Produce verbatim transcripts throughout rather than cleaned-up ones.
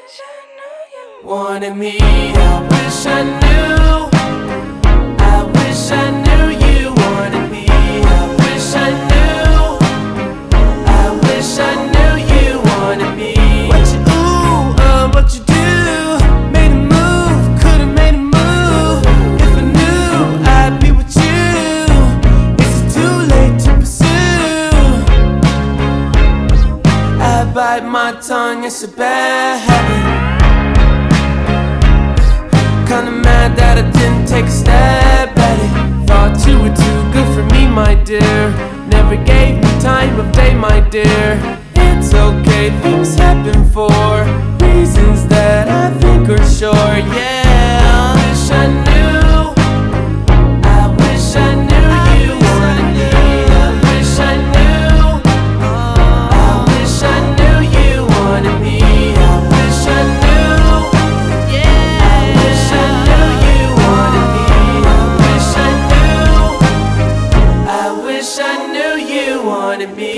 wish I knew you wanted me. I wish I knew. I wish I knew you wanted me. I wish I knew. I wish I knew you wanted me. What you ooh, uh, what you do? Made a move, could've made a move. If I knew I'd be with you, is it too late to pursue? I bite my tongue, it's a bad habit. Kinda mad that I didn't take a stab at it. Thought you were too good for me, my dear. Never gave me time of day, my dear. It's okay, things happen for reasons that I think are sure, yeah. I wish I knew. I wish I knew you wanted me. I wish I knew. I wish I knew you wanted me. I wish I knew. Yeah. I wish I knew you wanted me. I wish I knew. I wish I knew you wanted me.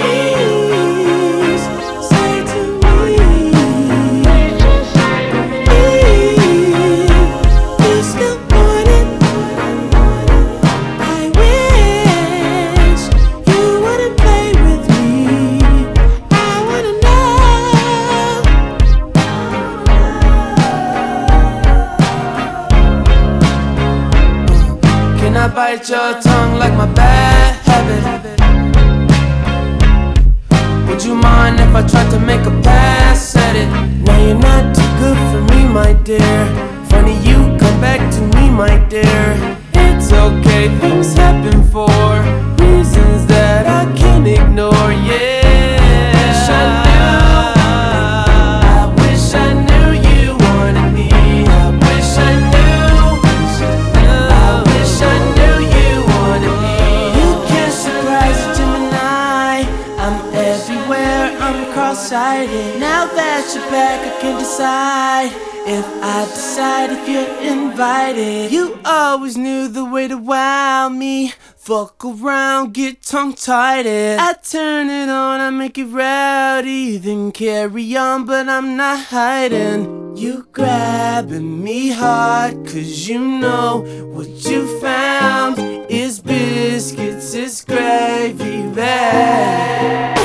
Say to me, you still want it. I wish you wouldn't play with me. I wanna know. Can I bite your tongue like my bad habit? Would you mind if I tried to make a pass at it? Now you're not too good for me, my dear. Funny you come back to me, my dear. It's okay, things happen for reasons that I can't ignore, yeah. I wish I knew you wanted me. I wish I knew. I wish I knew you wanted me. You can't surprise a Gemini. I'm everywhere, I'm cross-sighted. Now that you're back, I can decide if I decide if you're invited. You always knew the way to wow me. Fuck around, get tongue-tied. I turn it on, I make it rowdy. Then carry on, but I'm not hiding. You grabbing me hard, cause you know what you found is biscuits, it's gravy bag.